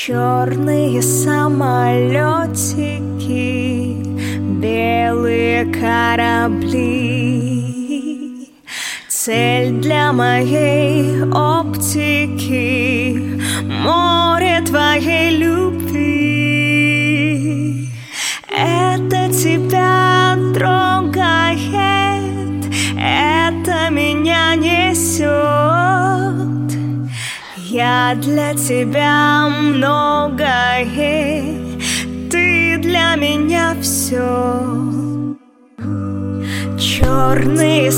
Черные самолетики, белые корабли. Цель для моей оптики — море твоей любви. Это тебя трогает, это меня несет. Я для тебя многое, ты для меня все. Черные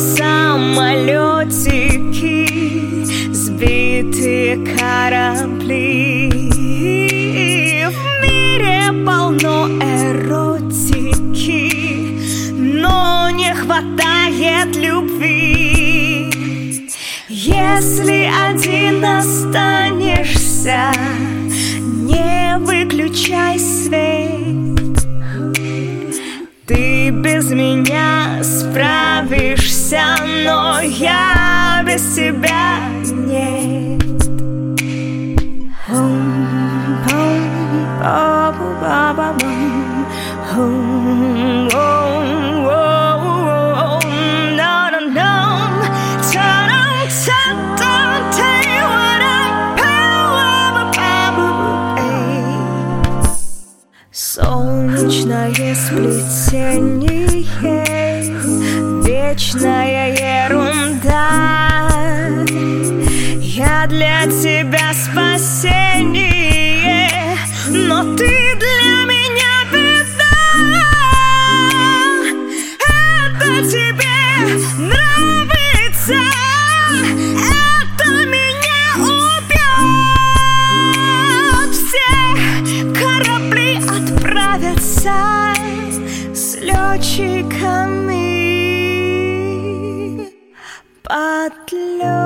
самолетики, сбитые корабли. В мире полно эротики, но не хватает любви. Если один останешься, не выключай свет. Ты без меня справишься, но я без тебя нет. Солнечное сплетение, вечная ерунда. Я для тебя спасение, но ты для меня беда. Это тебе нравится, это меня убьет. Все корабли отправятся с летчиками под лед.